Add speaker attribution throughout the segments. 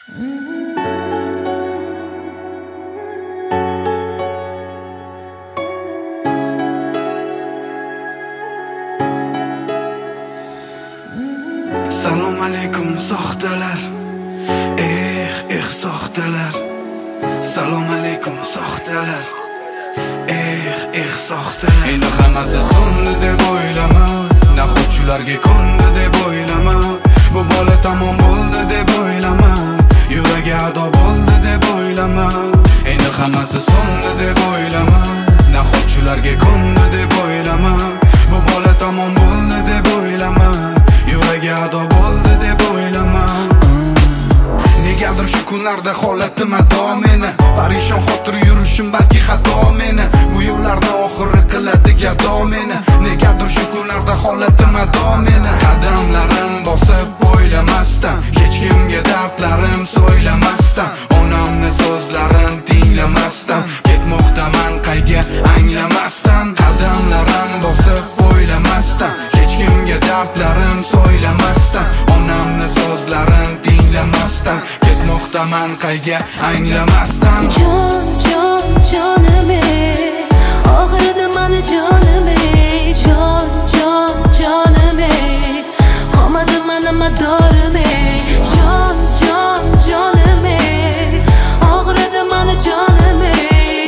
Speaker 1: Salom alaykum soxtalar, soxtalar. Salom alaykum soxtalar, soxtalar. Endi hammasi so'ndi deb o'ylama, naxotchilarga ko'ndi deb o'ylama. Bu bola tamom bo'ldi deb o'ylama, yuragi ado bo'ldi deb o'ylama. Endi hammasi so'ndi deb o'ylama, naxotchilarga ko'ndi deb o'ylama. Bu bola tamom bo'ldi deb o'ylama, yuragi ado bo'ldi deb o'ylama. Negadir shu kunlarda holatim ado meni, parishon xotir yurishim balki xato meni. Bu yo'llarni oxiri qiladi gado meni. Negadir shu kunlarda holatim ado meni. Qadamlarim bosib o'ylamasdan, hech kimga dardlarim so'ylamasdan, onamni so'zlarini tinglamasdan, ketmoqdaman qayga anglamasdan. Qadamlarim bosib o'ylamasdan, hech kimga dardlarim so'ylamasdan, onamni so'zlarini tinglamasdan, ketmoqdaman qayga anglamasdan.
Speaker 2: Jonim ey, og'ridi mani jonim ey, jonim ey, qolmadi mani madorim ey. Jonim ey, og'ridi mani jonim ey,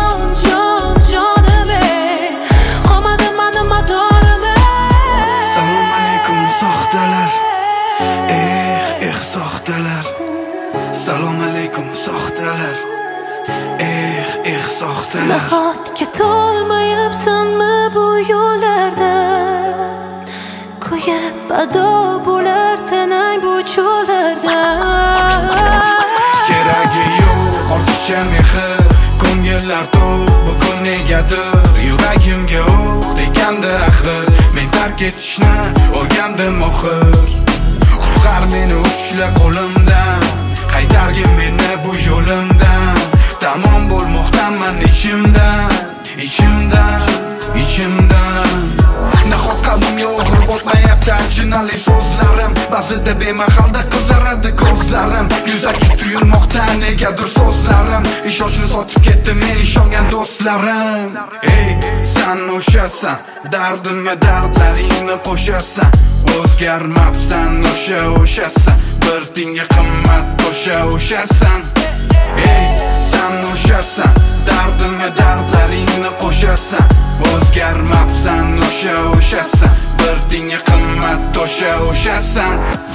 Speaker 2: jonim ey, qolmadi mani madorim ey.
Speaker 1: Salom alaykum soxtalar, soxtalar. Salom alaykum soxtalar, soxtalar.
Speaker 2: Nahotki to'lmayapsanmi bu yo'llarda, kuyib ado bo'lar tanang bu cho'llarda.
Speaker 1: Keragi yo'q ortiqcha mehr, ko'ngillar to'q bugun negadir yuragimga o'q tegandi axir. Men tark etishni o'rgandim oxir. Qutqar meni ushla qo'limdan, qaytargin meni bu yo'limdan. Tamom bo'lmoqdaman ichimdan. Nahot qalbimga og'ir botmayapti achinali so'zlarim, ba'zida bemahalda qizaradi ko'zlarim. Yuzaki tuyulmoqda negadir so'zlarim, ishonchni sotib ketdi men ishongan do'stlarim. Ey, sen o'shasan, dardimga dardlaringni qo'shasan. O'zgarmabsan o'shasan, bir tinga qimmat o'shasan. Ey, sen o'shasan, dardimga dardlaringni qo'shasan. O'zgarmabsan o'shasan, bir tinga qimmat o'shasan.